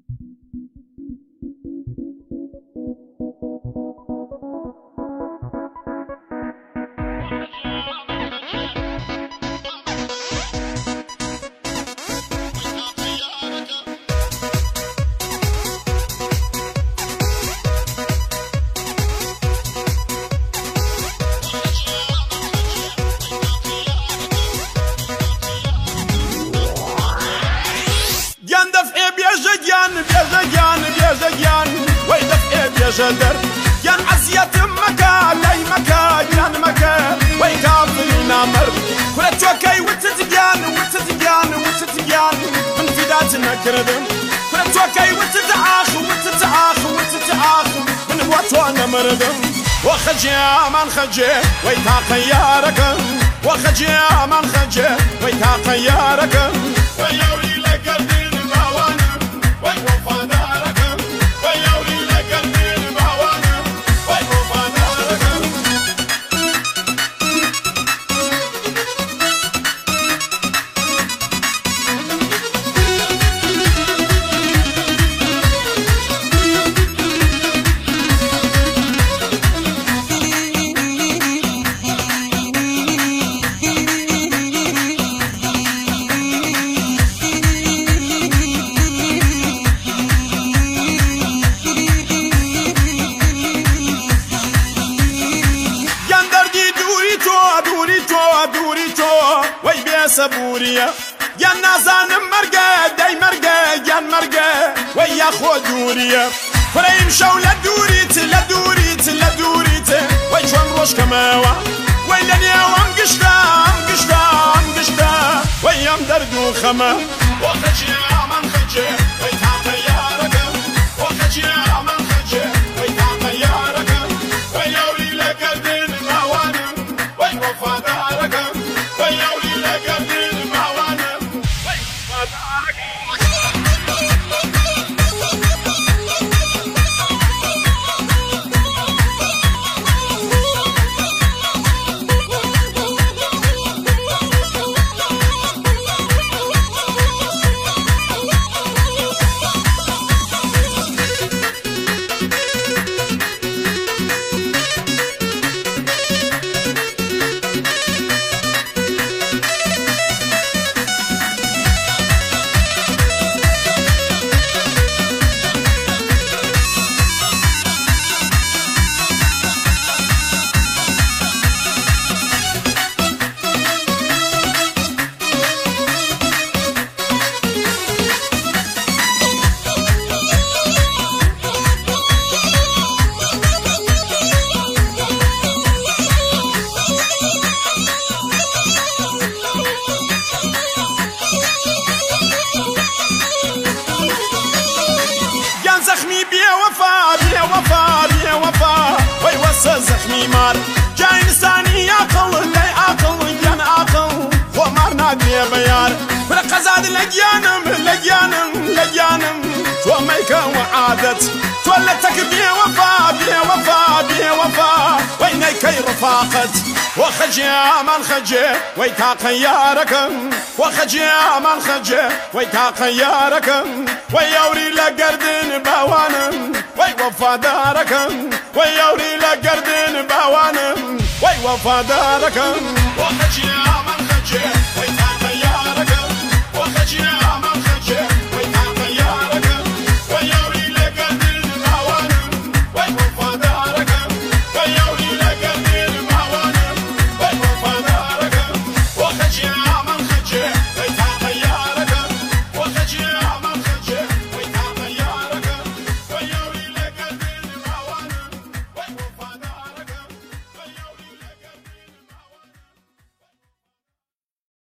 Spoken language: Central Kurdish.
جدر ين عزيت مكا لاي مكا ين مكا ويكافل نامر كل توكي وتتجان وتتجان وتتجان من فدات نكردم كل توكي وتتعاخ وتتعاخ وتتعاخ من وطن مردم وخجي من خجي ويتاق يارك وخجي من خجي ويتاق يارك ويوري لك الدين باوانا ويوفى دارك ويوري لك الدين باوانا ويوفى دارك سبوريا يا نازان مرقة داي مرقة يا مرقة ويا خو دوريا فريم شو لدوريت لدوريت لدوريت ويشون روش كماوا ويلني وام قشتا ام قشتا ام قشتا ويام دردو خما وخجي من خجي ويتعطى يا رقم وخجي من خجي ويتعطى يا رقم ويوري لك الدين موانم ويوفى داركم ويوري لك الدين موانم ويوفى داركم زخمي مار جاي انساني عقل لا عقل ين عقل ومرنا يا بيار فرقزاد لجانم لجانم لجانم وميك وعادت تولتك بي وفا بي وفا بي وفا وينك رفاقت وخجي من خجي ويتاق ياركم وخجي من خجي ويتاق ياركم ويوري لقردن باوانم ويوفى داركم ويوري لقردن باوانم ويوفى داركم وخجي من خجي